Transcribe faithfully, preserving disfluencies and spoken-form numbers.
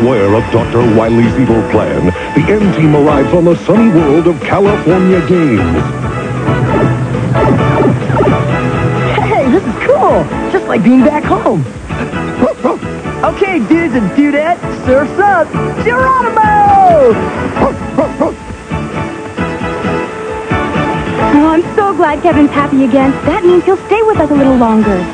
Unaware of Doctor Wily's evil plan, the N-Team arrives on the sunny world of California Games. Hey, this is cool! Just like being back home. Okay, dudes and dudettes, surf's up! Geronimo! Oh, I'm so glad Kevin's happy again. That means he'll stay with us a little longer.